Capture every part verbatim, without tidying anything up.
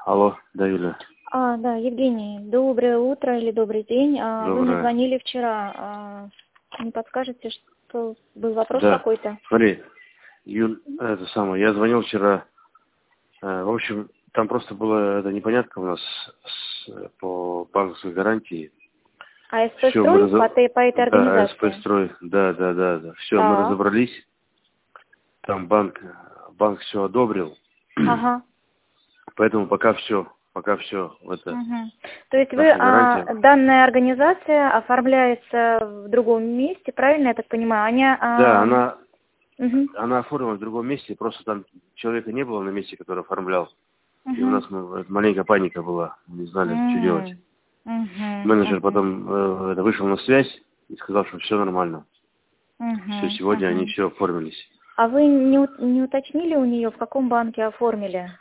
Алло, да, Юля. А, да, Евгений, доброе утро или добрый день. А, Вы мне Доброе. звонили вчера. А, Не подскажете, что был вопрос Да, какой-то? смотри, Юль, это самое, я звонил вчера, э, в общем, там просто была эта непонятка у нас с- по банковской гарантии. АСП Все, мы строй по, разо... этой- по этой Да, АСП организации? строй, да, да, да, да. Все, мы Так, разобрались, там банк, банк все одобрил, ага. поэтому пока все, пока все, это Мгм. То есть вы, наша гарантия. а, данная организация оформляется в другом месте, правильно я так понимаю? Они, Да, а, она, мгм, она оформилась в другом месте, просто там человека не было на месте, который оформлял. И у мгм. нас ну, маленькая паника была, не знали, что делать. М, мгм, Менеджер мгм, потом э, это, вышел на связь и сказал, что все нормально. Все, мгм, сегодня они мгм. все оформились. А вы не, ут- не уточнили у нее, в каком банке оформили?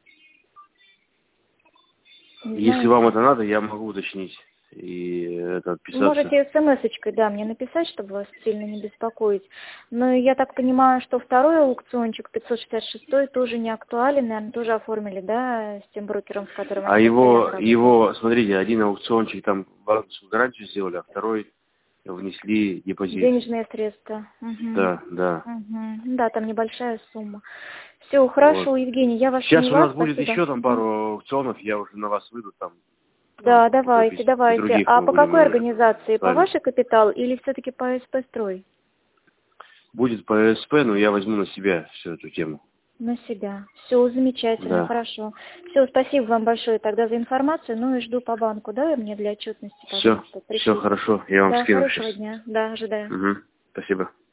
Не Если вам знаете? это надо, я могу уточнить и это отписаться. Можете смс-очкой, да, мне написать, чтобы вас сильно не беспокоить. Но я так понимаю, что второй аукциончик, пятьсот шестьдесят шесть, тоже не актуален, наверное, тоже оформили, да, с тем брокером, с которым А они постоянно его, работают. его, смотрите, один аукциончик там банковскую гарантию сделали, а второй внесли депозит. Денежные средства. Угу. Да, да. Угу. Да, там небольшая сумма. Все, Вот. хорошо, Евгений, я вас Сейчас у поняла, нас будет спасибо. еще там Мгм. пару аукционов, я уже на вас выйду там. Да, Там по давайте, прописке давайте. других А мы по будем какой э, организации? с По вами. вашей капитал или все-таки по СП строй? Будет по СП, но я возьму на себя всю эту тему. На себя. Все замечательно, Да. хорошо. Все, спасибо вам большое тогда за информацию. Ну и жду по банку, да, мне для отчетности, Все, пожалуйста, все пришлите. хорошо, я вам Да, скину сейчас. хорошего дня. Да, ожидаю. Угу. Спасибо.